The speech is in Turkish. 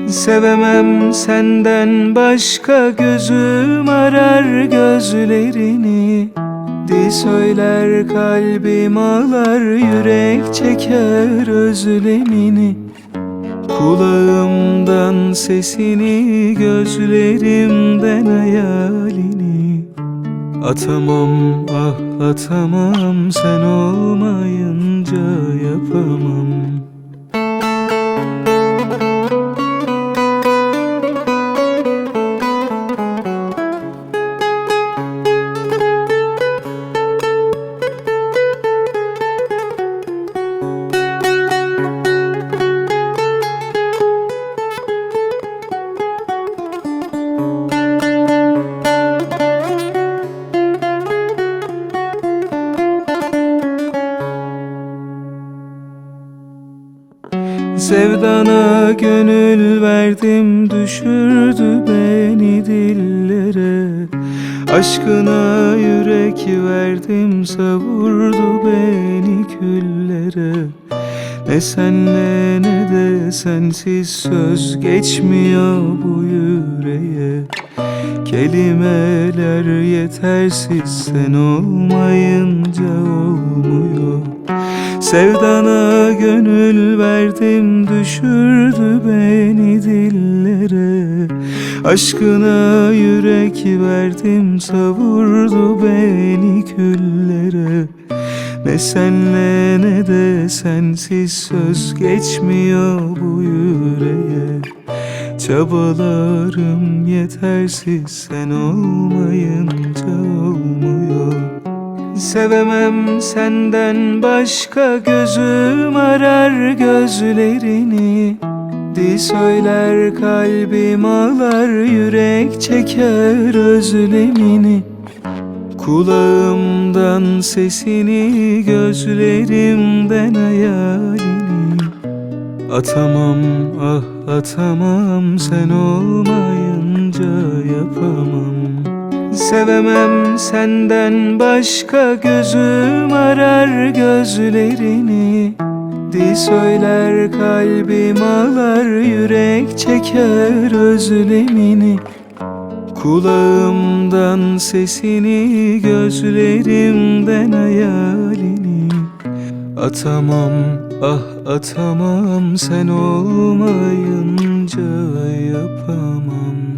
Sevemem senden başka, gözüm arar gözlerini. Dil söyler kalbim ağlar, yürek çeker özlemini. Kulağımdan sesini, gözlerimden hayalini. Atamam ah atamam, sen olmayınca yapamam. Sevdana gönül verdim, düşürdü beni dillere. Aşkına yürek verdim, savurdu beni küllere. Ne senle ne de sensiz söz geçmiyor bu yüreğe. Kelimeler yetersiz, sen olmayınca olmuyor. Sevdana gönül verdim, düşürdü beni dillere. Aşkına yürek verdim, savurdu beni küllere. Ne senle ne de sensiz söz geçmiyor bu yüreğe. Çabalarım yetersiz, sen olmayınca olmuyor. Sevemem senden başka, gözüm arar gözlerini. Dil söyler kalbim ağlar, yürek çeker özlemini. Kulağımdan sesini, gözlerimden hayalini. Atamam ah atamam, sen olmayınca yapamam. Sevemem senden başka, gözüm arar gözlerini. Dil söyler kalbim ağlar, yürek çeker özlemini. Kulağımdan sesini, gözlerimden hayalini. Atamam ah atamam, sen olmayınca yapamam.